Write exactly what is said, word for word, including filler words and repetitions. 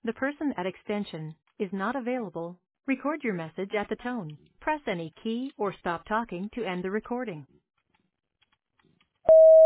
The person at extension is not available. Record your message at the tone. Press any key or stop talking to end the recording.